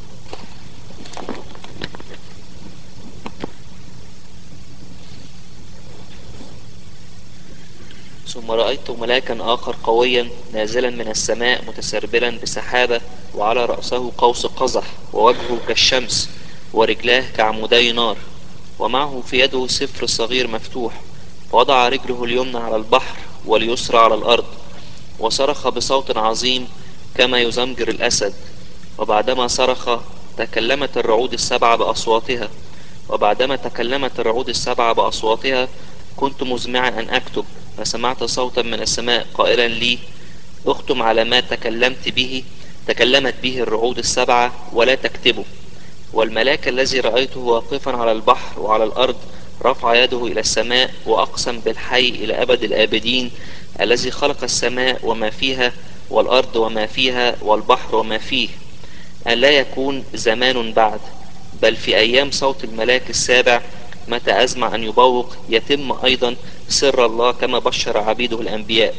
ثم رأيت ملاكا آخر قويا نازلا من السماء متسربلا بسحابة، وعلى رأسه قوس قزح، ووجهه كالشمس، ورجلاه كعمودي نار، ومعه في يده سفر صغير مفتوح، ووضع رجله اليمنى على البحر واليسرى على الأرض، وصرخ بصوت عظيم كما يزمجر الأسد. وبعدما صرخ تكلمت الرعود السبعة بأصواتها وبعدما تكلمت الرعود السبعة بأصواتها كنت مزمعا أن أكتب، فسمعت صوتا من السماء قائلا لي: اختم على ما تكلمت به تكلمت به الرعود السبعة ولا تكتبه. والملاك الذي رأيته واقفا على البحر وعلى الأرض رفع يده إلى السماء وأقسم بالحي إلى أبد الآبدين الذي خلق السماء وما فيها والأرض وما فيها والبحر وما فيه، أن لا يكون زمان بعد، بل في أيام صوت الملاك السابع متى أزمع أن يبوق يتم أيضا سر الله كما بشر عبيده الأنبياء.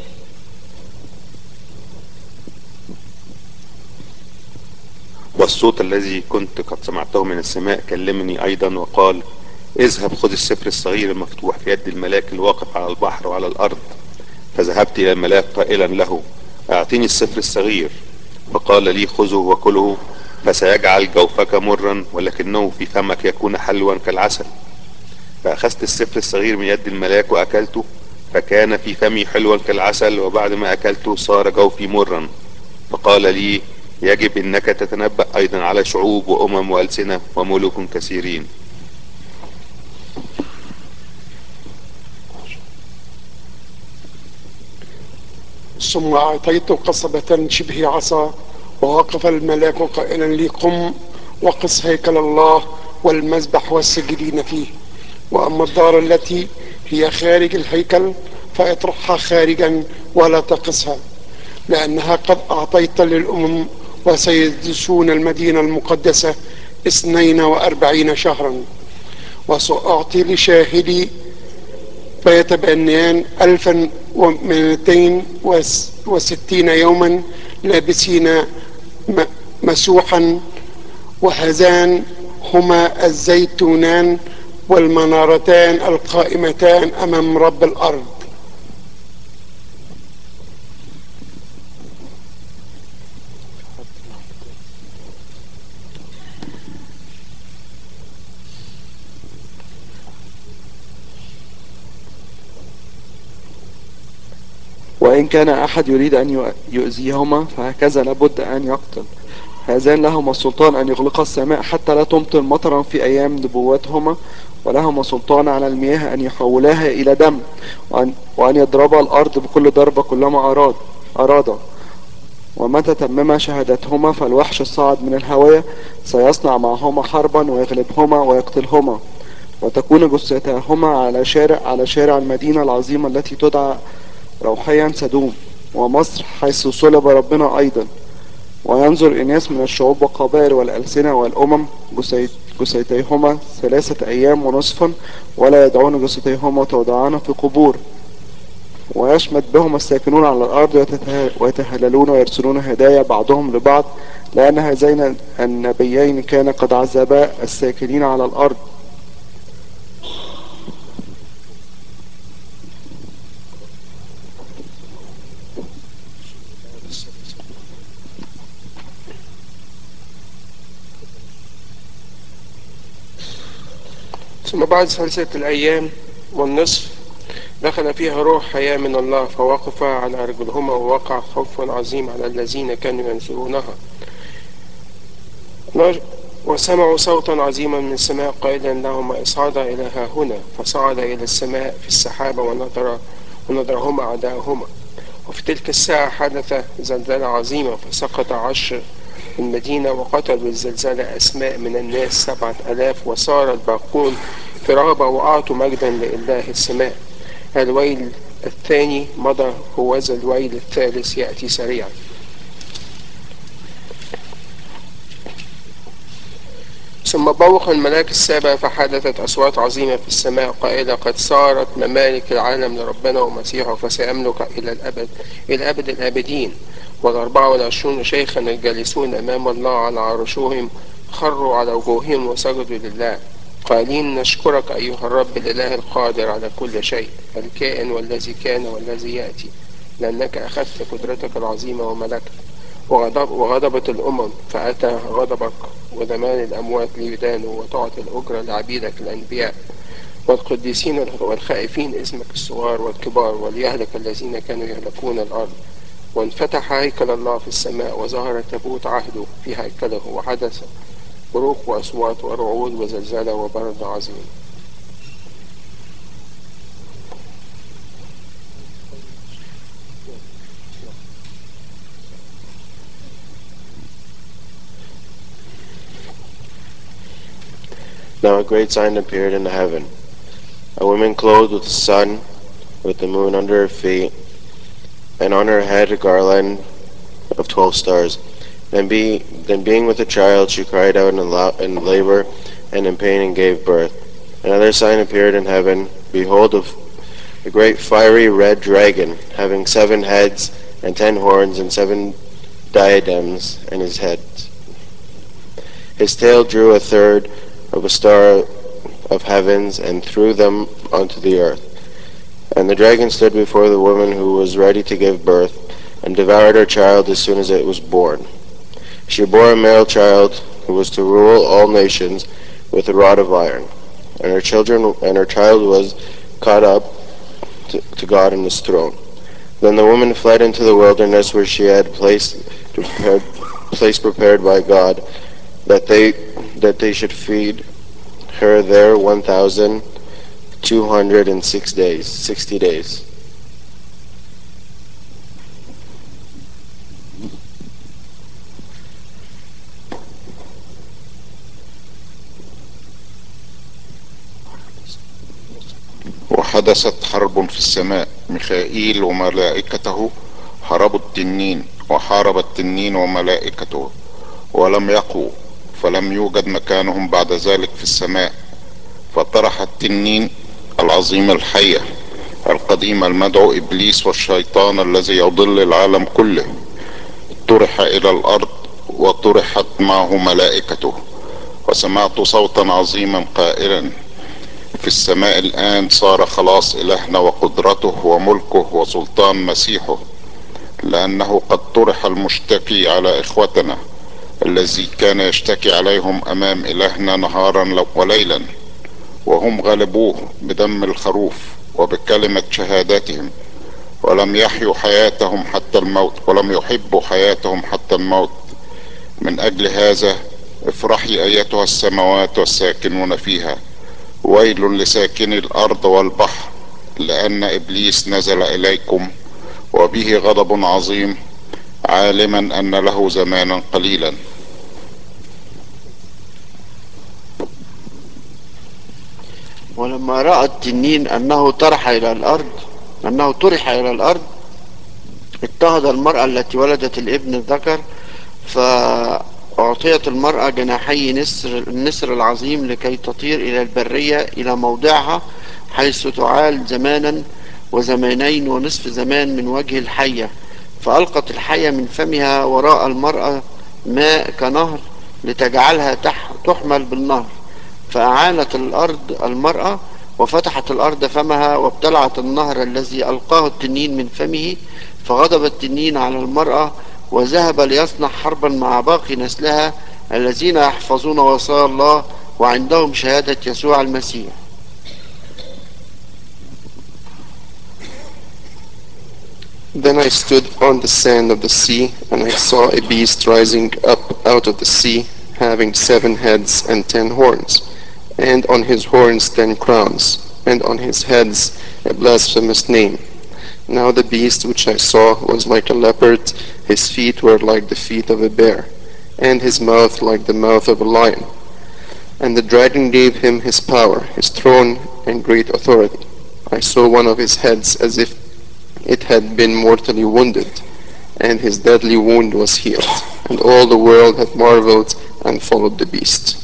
والصوت الذي كنت قد سمعته من السماء كلمني أيضا وقال: اذهب خذ السفر الصغير المفتوح في يد الملاك الواقف على البحر وعلى الأرض. فذهبت إلى الملاك قائلا له: أعطيني السفر الصغير. فقال لي: خذه وكله، فسيجعل جوفك مرا ولكنه في فمك يكون حلوا كالعسل. فأخذت السفر الصغير من يد الملاك وأكلته، فكان في فمي حلوا كالعسل، وبعد ما أكلته صار جوفي مرا. فقال لي: يجب انك تتنبأ ايضا على شعوب وامم والسنة وملوك كثيرين. ثم اعطيت قصبة شبه عصا، ووقف الملاك قائلا لي: قم وقص هيكل الله والمذبح والساجدين فيه، واما الدار التي هي خارج الهيكل فاطرحها خارجا ولا تقصها، لأنها قد أعطيت للأمم وسيدسون المدينة المقدسة اثنين وأربعين شهرا. وسأعطي لشاهدي فيتبنيان ألفا ومئتين وستين يوما لابسين مسوحا، وهذان هما الزيتونان والمنارتان القائمتان أمام رب الأرض. وإن كان أحد يريد أن يؤذيهما فهكذا لابد أن يقتل. هذان لهما السلطان أن يغلق السماء حتى لا تمطر مطرا في أيام نبوتهما، ولهما سلطان على المياه أن يحولاها إلى دم، وأن, وأن يضرب الأرض بكل ضربة كلما أراد أرادا. ومتى تمما شهادتهما فالوحش الصاعد من الهوية سيصنع معهما حربا ويغلبهما ويقتلهما، وتكون جثتاهما على شارع على شارع المدينة العظيمة التي تدعى روحيا سدوم ومصر، حيث صلب ربنا أيضا. وينظر إناس من الشعوب والقبائل والألسنة والأمم جثتيهما ثلاثة أيام ونصفا، ولا يدعون جثتيهما وتوضعان في قبور. ويشمت بهم الساكنون على الأرض ويتهللون ويرسلون هدايا بعضهم لبعض، لأن هذين النبيين كان قد عذبا الساكنين على الأرض. ثم بعد ثلاثة الأيام والنصف دخل فيها روح حياة من الله، فوقف على رجلهما، ووقع خوف عظيم على الذين كانوا ينظرونها. وسمعوا صوتا عظيما من السماء قائلا لهما اصعدا إلى ها هنا، فصعد إلى السماء في السحابة ونظر ونظرهما أعداءهما. وفي تلك الساعة حدث زلزال عظيمة، فسقط عشر المدينة، وقتلوا بالزلزال أسماء من الناس سبعة آلاف، وصار الباقون في رهبة وأعطوا مجدا لإله السماء. الويل الثاني مضى، هوذا الويل الثالث يأتي سريعا. ثم بوق الملاك السابع، فحدثت أصوات عظيمة في السماء قائلة قد صارت ممالك العالم لربنا ومسيحه، فسيملك إلى الأبد إلى أبد الآبدين. والأربعة والعشرون شيخا الجالسون أمام الله على عرشهم خروا على وجوههم وسجدوا لله قائلين نشكرك أيها الرب الإله القادر على كل شيء، الكائن والذي كان والذي يأتي، لأنك أخذت قدرتك العظيمة وملكت. وغضب وغضبت الأمم، فأتى غضبك وزمان الأموات ليدانوا، وتعطي الأجرة لعبيدك الأنبياء والقديسين والخائفين اسمك الصغار والكبار، وليهلك الذين كانوا يهلكون الأرض. وانفتح هيكل الله في السماء، وظهر تابوت عهده في هيكله، وحدث بروق وأصوات ورعود وزلزلة وبرد عظيم. Now a great sign appeared in the heaven, a woman clothed with the sun, with the moon under her feet, and on her head a garland of twelve stars. Then, be, then being with a child, she cried out in, lo- in labor and in pain and gave birth. Another sign appeared in heaven. Behold, a, a great fiery red dragon, having seven heads and ten horns and seven diadems in his heads. His tail drew a third of a star of heavens and threw them onto the earth. And the dragon stood before the woman who was ready to give birth, and devoured her child as soon as it was born. She bore a male child who was to rule all nations with a rod of iron. And her children and her child was caught up to, to God in his throne. Then the woman fled into the wilderness, where she had placed prepared, place prepared by God, that they that they should feed her there one thousand two hundred and six days, sixty days. وحدثت حرب في السماء، ميخائيل وملائكته حاربوا التنين، وحارب التنين وملائكته ولم يقوا، فلم يوجد مكانهم بعد ذلك في السماء. فطرح التنين العظيم الحية القديم المدعو إبليس والشيطان الذي يضل العالم كله، طرح إلى الأرض وطرحت معه ملائكته. وسمعت صوتا عظيما قائلا في السماء الآن صار خلاص إلهنا وقدرته وملكه وسلطان مسيحه، لأنه قد طرح المشتكي على إخوتنا الذي كان يشتكي عليهم أمام إلهنا نهارا وليلا، وهم غلبوه بدم الخروف وبكلمة شهادتهم، ولم يحيوا حياتهم حتى الموت ولم يحبوا حياتهم حتى الموت. من أجل هذا افرحي أيتها السماوات والساكنون فيها، ويل لساكني الأرض والبحر، لأن إبليس نزل إليكم وبه غضب عظيم، عالما أن له زمانا قليلا. ولما رأى التنين أنه طرح إلى الأرض أنه طرح إلى الأرض اضطهد المرأة التي ولدت الابن الذكر، فأعطيت المرأة جناحي نسر النسر العظيم لكي تطير إلى البرية إلى موضعها، حيث تعال زمانا وزمانين ونصف زمان من وجه الحية. فألقت الحية من فمها وراء المرأة ماء كنهر لتجعلها تحمل بالنهر. فأعانت الأرض المرأة، وفتحت الأرض فمها وابتلعت النهر الذي ألقاه التنين من فمه. فغضب التنين على المرأة وذهب ليصنع حربا مع باقي نسلها الذين يحفظون وصايا الله وعندهم شهادة يسوع المسيح. Then I stood on the sand of the sea, and I saw a beast rising up out of the sea, having seven heads and ten horns, and on his horns ten crowns, and on his heads a blasphemous name. Now the beast which I saw was like a leopard, his feet were like the feet of a bear, and his mouth like the mouth of a lion. And the dragon gave him his power, his throne, and great authority. I saw one of his heads as if it had been mortally wounded, and his deadly wound was healed. And all the world had marveled and followed the beast.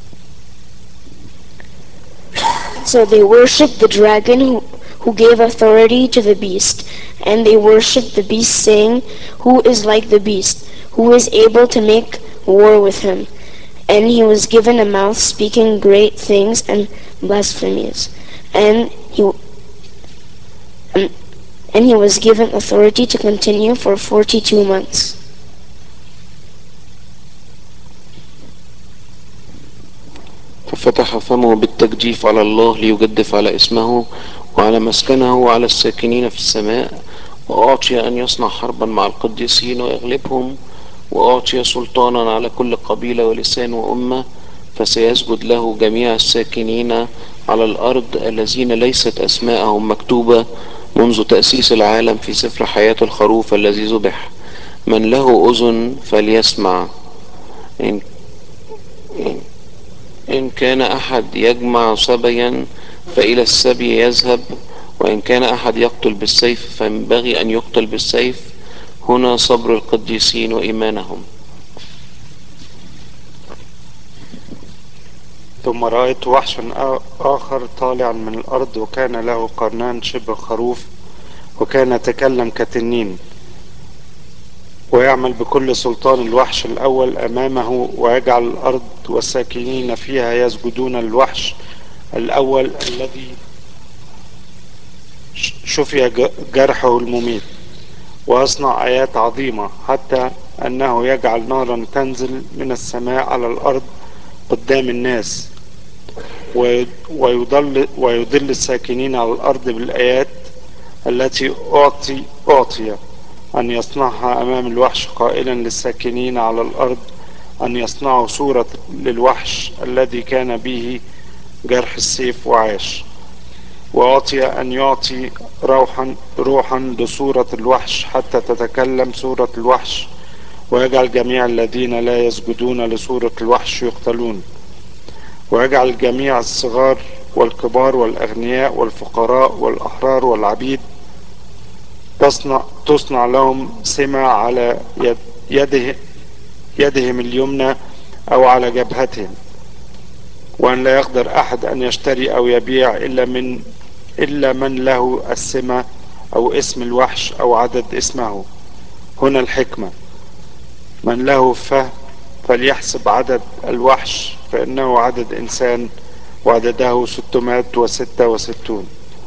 So they worshipped the dragon who, who gave authority to the beast, and they worshipped the beast, saying, "Who is like the beast? Who is able to make war with him?" And he was given a mouth speaking great things and blasphemies. And he and, and he was given authority to continue for forty-two months. ففتح فمه بالتجديف على الله ليجدف على اسمه وعلى مسكنه وعلى الساكنين في السماء، وأعطي أن يصنع حربا مع القديسين ويغلبهم، وأعطي سلطانا على كل قبيلة ولسان وأمة، فسيسجد له جميع الساكنين على الأرض الذين ليست أسماءهم مكتوبة منذ تأسيس العالم في سفر حياة الخروف الذي ذبح. من له أذن فليسمع. إن إن كان أحد يجمع سبيا فإلى السبي يذهب، وإن كان أحد يقتل بالسيف فينبغي أن يقتل بالسيف. هنا صبر القديسين وإيمانهم. ثم رأيت وحشا آخر طالعا من الأرض، وكان له قرنان شبه خروف، وكان يتكلم كتنين، ويعمل بكل سلطان الوحش الأول أمامه، ويجعل الأرض والساكنين فيها يسجدون الوحش الأول الذي شفي جرحه المميت، ويصنع آيات عظيمة، حتى أنه يجعل نارا تنزل من السماء على الأرض قدام الناس، ويضل, ويضل الساكنين على الأرض بالآيات التي أعطي, أعطي أن يصنعها أمام الوحش، قائلا للساكنين على الأرض أن يصنعوا صورة للوحش الذي كان به جرح السيف وعاش، وأعطي أن يعطي روحا, روحا لصورة الوحش حتى تتكلم صورة الوحش، ويجعل جميع الذين لا يسجدون لصورة الوحش يقتلون، ويجعل جميع الصغار والكبار والأغنياء والفقراء والأحرار والعبيد تصنع, تصنع لهم سمة على يده يدهم اليمنى أو على جبهتهم، وأن لا يقدر أحد أن يشتري أو يبيع إلا من إلا من له السمة أو اسم الوحش أو عدد اسمه. هنا الحكمة: من له فهم فليحسب عدد الوحش، فإنه عدد إنسان، وعدده ستمائة وستة وستون.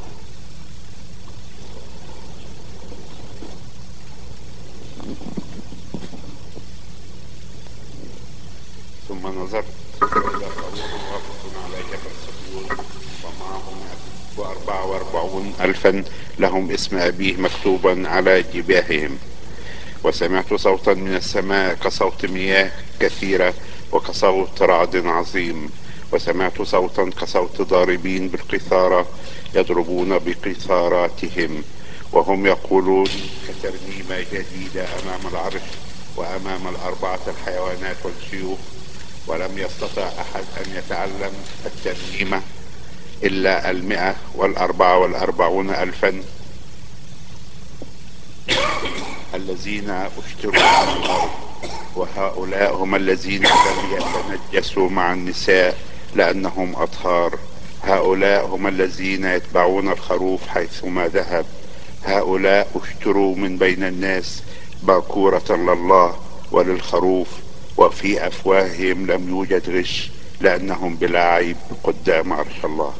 ثم نظرت إلى خروف واقف على جبل صهيون، ومعهم وأربعة وأربعون ألفا لهم اسم أبيه مكتوبا على جباههم. وسمعت صوتا من السماء كصوت مياه كثيرة وكصوت رعد عظيم، وسمعت صوتا كصوت ضاربين بالقيثارة يضربون بقيثاراتهم، وهم يقولون كترنيمة جديدة أمام العرش وأمام الأربعة الحيوانات والشيوخ. ولم يستطع أحد أن يتعلم الترنيمة إلا المئة والأربعة والأربعون ألفا الذين اشتروا من الأرض، وهؤلاء هم الذين لم يتنجسوا مع النساء لأنهم أطهار. هؤلاء هم الذين يتبعون الخروف حيثما ذهب. هؤلاء اشتروا من بين الناس باكورة لله وللخروف، وفي أفواههم لم يوجد غش، لأنهم بلا عيب قدام عرش الله.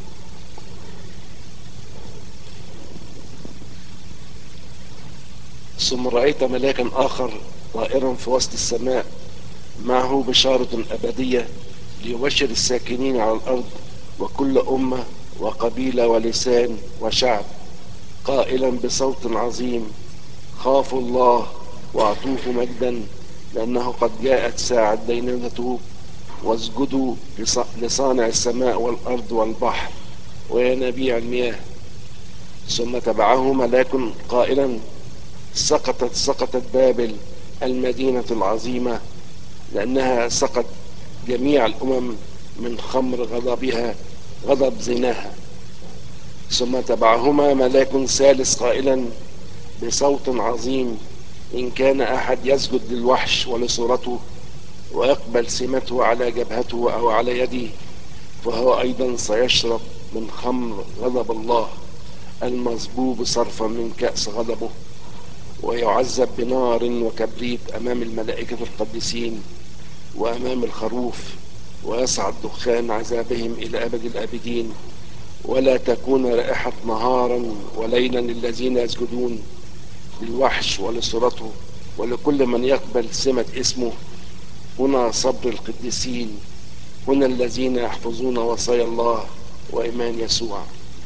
ثم رأيت ملاكا آخر طائرا في وسط السماء، معه بشارة أبدية ليبشر الساكنين على الأرض وكل أمة وقبيلة ولسان وشعب، قائلا بصوت عظيم: خافوا الله واعطوه مجدا، لأنه قد جاءت ساعة دينونته، واسجدوا لص- لصانع السماء والأرض والبحر وينابيع المياه. ثم تبعه ملاك قائلا: سقطت سقطت بابل المدينة العظيمة، لأنها سقط جميع الأمم من خمر غضبها، غضب زناها. ثم تبعهما ملاك ثالث قائلا بصوت عظيم: إن كان أحد يسجد للوحش ولصورته ويقبل سمته على جبهته أو على يده، فهو أيضا سيشرب من خمر غضب الله المصبوب صرفا من كأس غضبه، ويعذب بنار وكبريت أمام الملائكة القديسين وأمام الخروف، ويصعد دخان عذابهم إلى أبد الآبدين. ولا تكون رائحة نهارا وليلا للذين يسجدون للوحش ولصورته ولكل من يقبل سمة اسمه. هنا صبر القديسين، هنا الذين يحفظون وصايا الله وإيمان يسوع.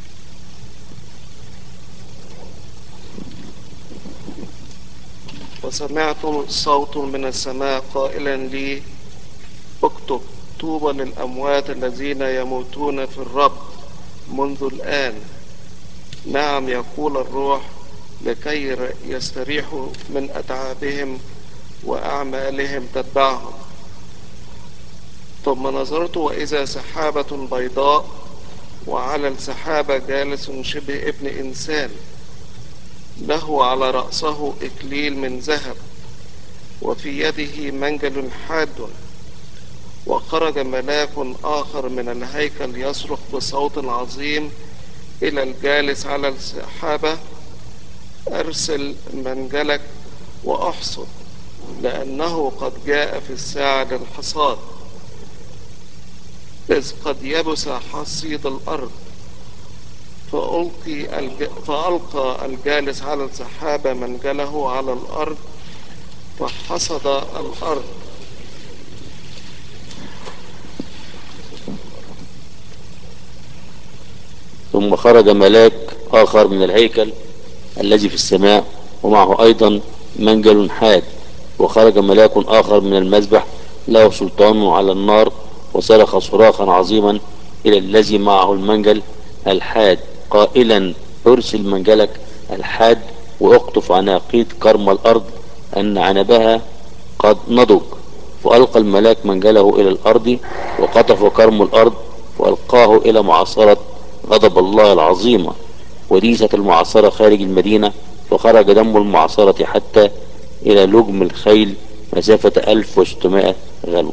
وسمعت صوت من السماء قائلا لي: اكتب: طوبى للأموات الذين يموتون في الرب منذ الآن، نعم يقول الروح، لكي يستريحوا من أتعابهم وأعمالهم تتبعهم. ثم نظرت وإذا سحابة بيضاء، وعلى السحابة جالس شبه ابن إنسان، له على رأسه إكليل من ذهب، وفي يده منجل حاد. وخرج ملاك آخر من الهيكل يصرخ بصوت عظيم إلى الجالس على السحابة: أرسل منجلك وأحصد، لأنه قد جاء في الساعة للحصاد، إذ قد يبس حصيد الأرض. فألقي الج... فألقى الجالس على السحابة منجله على الأرض، فحصد الأرض. ثم خرج ملاك آخر من الهيكل الذي في السماء، ومعه أيضا منجل حاد. وخرج ملاك آخر من المذبح له سلطان على النار، وصرخ صراخا عظيما إلى الذي معه المنجل الحاد قائلا: ارسل منجلك الحاد واقطف عناقيد كرم الأرض، أن عنبها قد نضج. فألقى الملاك منجله إلى الأرض، وقطف كرم الأرض وألقاه إلى معصرة غضب الله العظيمة، وديست المعصرة خارج المدينة، فخرج دم المعصرة حتى إلى لجم الخيل مسافة ألف وستمائة غلوة.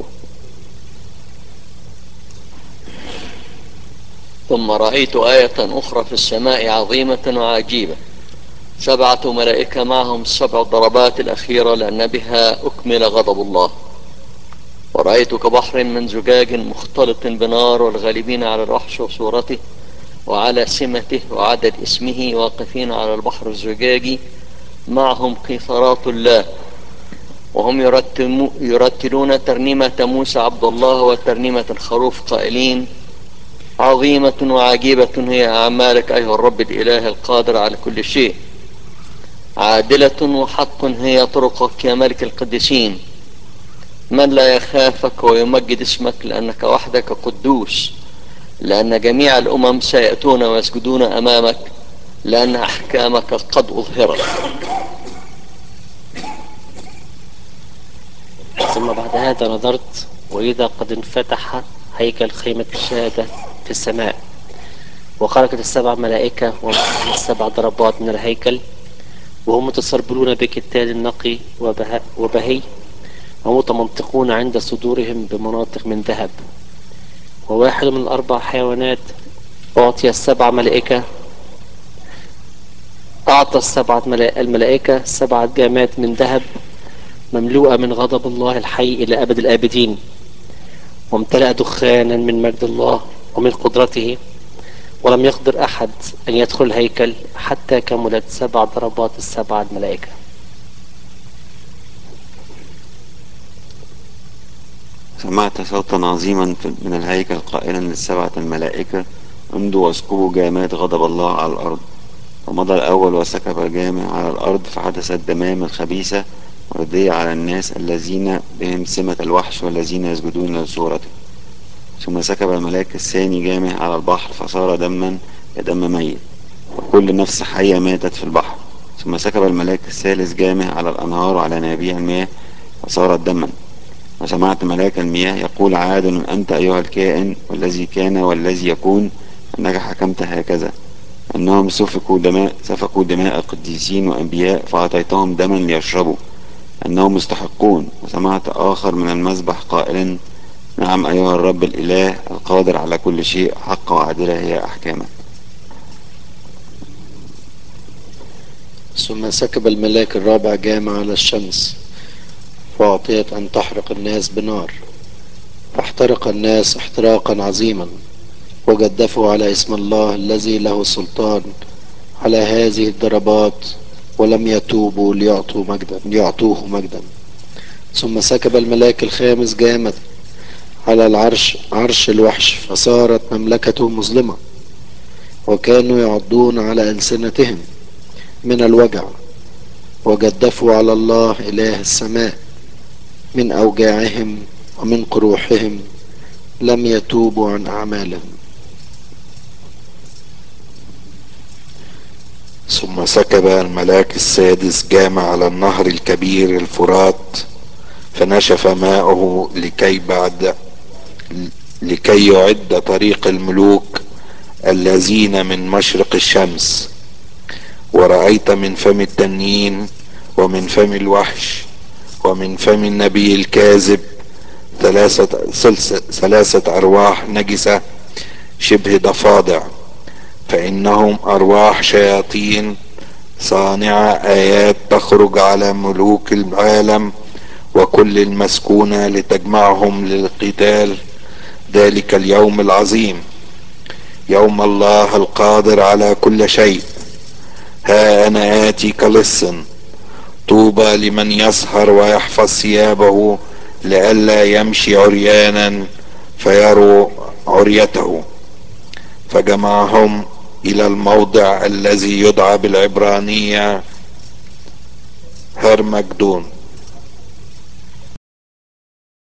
ثم رأيت آية أخرى في السماء عظيمة وعجيبة: سبعة ملائكة معهم السبع ضربات الأخيرة، لأن بها أكمل غضب الله. ورأيت كبحر من زجاج مختلط بنار، والغالبين على الوحش وصورته وعلى سمته وعدد اسمه، واقفين على البحر الزجاجي، معهم قيثارات الله، وهم يرتلون ترنيمة موسى عبد الله وترنيمة الخروف، قائلين: عظيمة وعجيبة هي أعمالك أيها الرب الإله القادر على كل شيء، عادلة وحق هي طرقك يا ملك القديسين. من لا يخافك ويمجد اسمك، لأنك وحدك قدوس، لأن جميع الأمم سيأتون ويسجدون أمامك، لأن أحكامك قد أظهرت. ثم بعد هذا نظرت، وإذا قد انفتح هيكل خيمة الشهادة في السماء، وخرجت السبع ملائكة ومعهم السبع ضربات من الهيكل، وهم متسربلون بكتان نقي وبه... وبهي، ومتمنطقون عند صدورهم بمناطق من ذهب. وواحد من الأربع حيوانات أعطي السبع ملائكة أعطى السبعة الملائكة سبعة جامات من ذهب مملوءة من غضب الله الحي إلى أبد الآبدين، وامتلأ دخانا من مجد الله ومن قدرته، ولم يقدر أحد أن يدخل الهيكل حتى كملت سبع ضربات السبعة الملائكة. سمعت صوتا عظيما من الهيكل قائلا للسبعة الملائكة: امضوا واسكبوا جامات غضب الله على الأرض. فمضى الأول وسكب الجامع على الأرض، فحدثت دمام خبيثة وردية على الناس الذين بهم سمة الوحش والذين يسجدون لصورته. ثم سكب الملاك الثاني جامه على البحر فصار دما كدم ميت، وكل نفس حية ماتت في البحر. ثم سكب الملاك الثالث جامه على الأنهار وعلى ينابيع المياه فصارت دما. وسمعت ملاك المياه يقول: عادل أنت أيها الكائن والذي كان والذي يكون، أنك حكمت هكذا، أنهم سفكوا دماء سفكوا دماء قديسين وأنبياء فأعطيتهم دما ليشربوا، أنهم مستحقون. وسمعت آخر من المذبح قائلا: نعم أيها الرب الإله القادر على كل شيء، حق وعادلة هي أحكامك. ثم سكب الملاك الرابع جامع على الشمس فأعطيت أن تحرق الناس بنار، فاحترق الناس احتراقا عظيما، وجدفوا على اسم الله الذي له سلطان على هذه الضربات، ولم يتوبوا ليعطوا مجدا ليعطوه مجدا. ثم سكب الملاك الخامس جامة على العرش عرش الوحش فصارت مملكته مظلمة، وكانوا يعضون على ألسنتهم من الوجع، وجدفوا على الله إله السماء من أوجاعهم ومن قروحهم، لم يتوبوا عن أعمالهم. ثم سكب الملاك السادس جامع على النهر الكبير الفرات فنشف ماؤه لكي بعد لكي يعد طريق الملوك الذين من مشرق الشمس. ورأيت من فم التنين ومن فم الوحش ومن فم النبي الكاذب ثلاثة, ثلاثة أرواح نجسة شبه ضفادع، فإنهم أرواح شياطين صانعة آيات تخرج على ملوك العالم وكل المسكونة لتجمعهم للقتال ذلك اليوم العظيم، يوم الله القادر على كل شيء. ها أنا آتي كلص، طوبى لمن يسهر ويحفظ ثيابه لئلا يمشي عريانا فيروا عريته. فجمعهم إلى الموضع الذي يدعى بالعبرانية هرمجدون،